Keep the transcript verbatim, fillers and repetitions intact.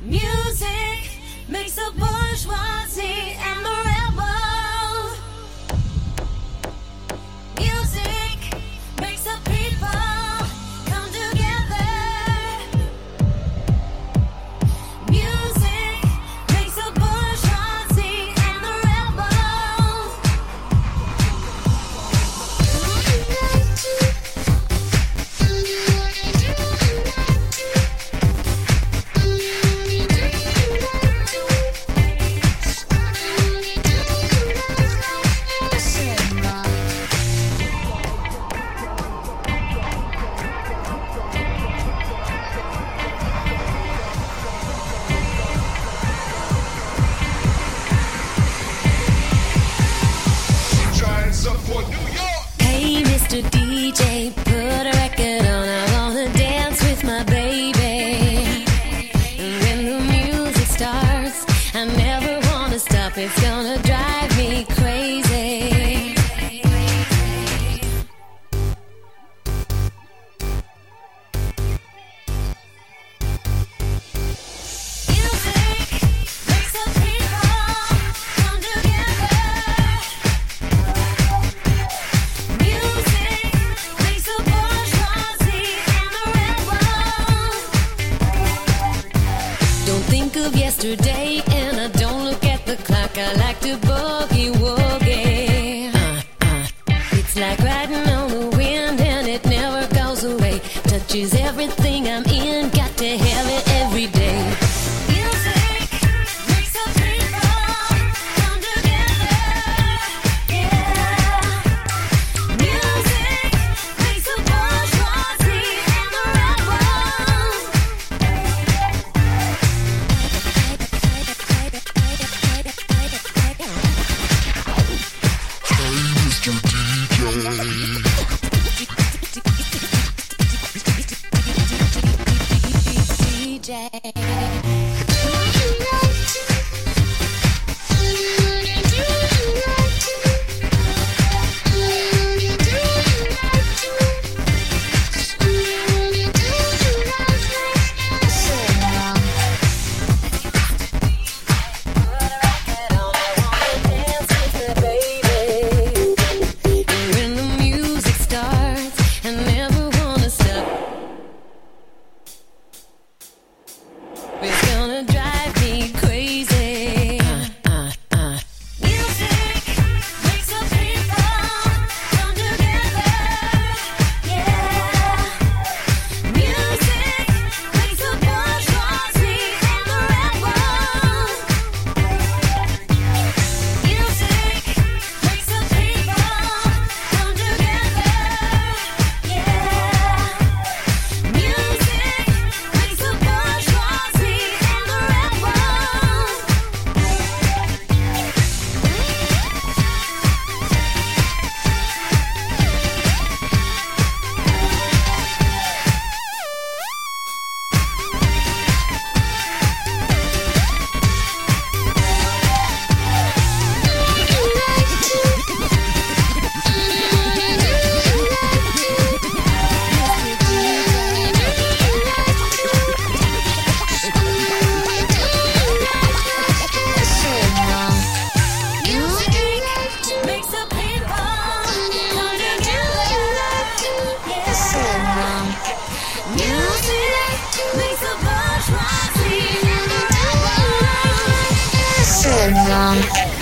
Music makes the bourgeoisie and the rebel. Music makes the people come together. Music makes the bourgeoisie and the rebel. Hey, Mister D J, put a record on. I wanna dance with my baby. And when the music starts, I never wanna stop. It's gonna drive me crazy. Music makes the people come together. Music makes the bourgeoisie and the rebel. Don't think of yesterday, and I don't look at the clock. I like to boogie woogie. Uh, uh. It's like riding on the wind, and it never goes away. Touches everything I'm in, got to have it every day. Music makes the people come together. Yeah. Music makes the bourgeoisie and the rebel. D J. When the music starts, I never wanna stop. It's gonna drive me crazy. Uh, uh, uh. Music makes the people come together. Yeah. Music makes the bourgeoisie and the rebel. Music makes the people come together. Yeah. Music makes the bourgeoisie and the rebel. Music makes the people come together. Yeah. Music makes the bourgeoisie and the rebel.